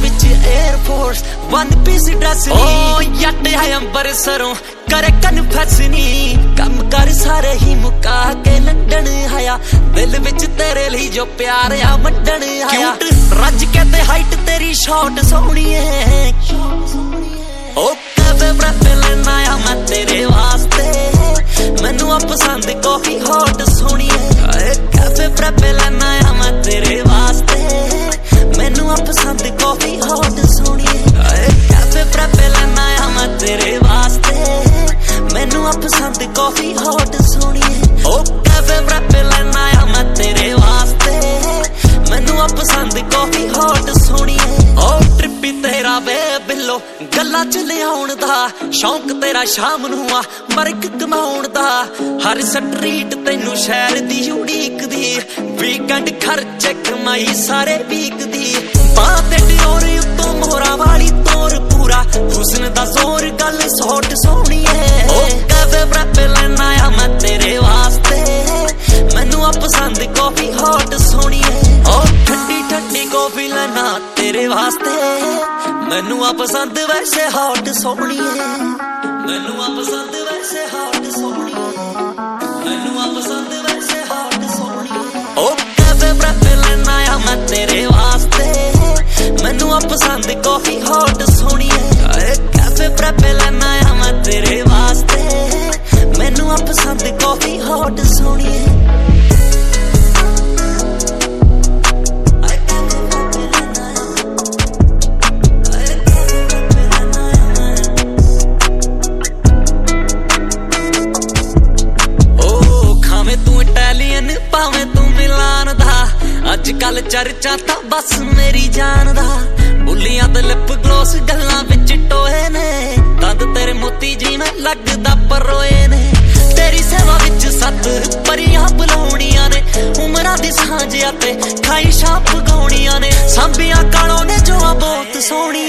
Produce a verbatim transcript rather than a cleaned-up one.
विच air force one piece dress नी ओ जट है अंबरसरों करे कन्फेस नी कम कर सारे ही मुका के लंडन आया दिल विच तेरे लिए जो प्यार आ मंडन आया रज के ते हाइट तेरी शॉट सोहनी है ओ कैफे ब्रेफे लेना आया मैं तेरे वास्ते मैनू आ पसंद कॉफी हॉट सोहनी है कैफे ब्रेफे लेना आया मैं तेरे वास्ते मैनू आ पसंद कॉफी हॉट सोहनी है कैफे ब्रेफे लेना आया मैं तेरे वास्ते मैनू आ पसंद कॉफी हॉट सोहनी है ओ कैफे ब्रेफे लेना आया मैं तेरे वास्ते मैनू आ पसंद कॉफी हॉट सोहनी है ओ ट्रिपी तेरा वे बिल्लो गल्ला च लियाउण दा शौक तेरा शाम नू आ मरक कमाउण दा हर स्ट्रीट तैनू शहर दी उड़ीक दी वीकेंड खर्चे कमाई सारे वीक दी बां ते डियोर उत्तों मोहरा वाली तोर पूरा हुस्न दा जोर गल सौट सोहनी है ओ कैफे ब्रेफे लेना आया मैं तेरे वास्ते मैनू आ पसंद कॉफी हॉट सोहनी है ओ ठंडी ठंडी कॉफी लेना तेरे वास्ते मैनू आ पसंद वैसे हॉट सोहनी है मैनू आ पसंद वैसे हॉट सोहनी है मैनू आ पसंद वैसे हॉट सोहनी है ओ कैफे ब्रेफे लेना आया मैं तेरे वास्ते मैनू आ पसंद कॉफी हॉट सोहनी है कैफे ब्रेफे लेना आया मैं तेरे वास्ते मैनू आ पसंद कॉफी हॉट सोहनी है अजकल चर्चा तां बस मेरी जान दा बुलियां ते लिप ग्लोस गल्लां विच टोए ने दंद तेरे मोती जी में लगदा परोए ने तेरी सेवा विच सत परियां बुलाउणियां ने उमरां दी सांझिया ते खाई छाप गाउणियां ने सांभियां कालों ने जो बहुत सोहनी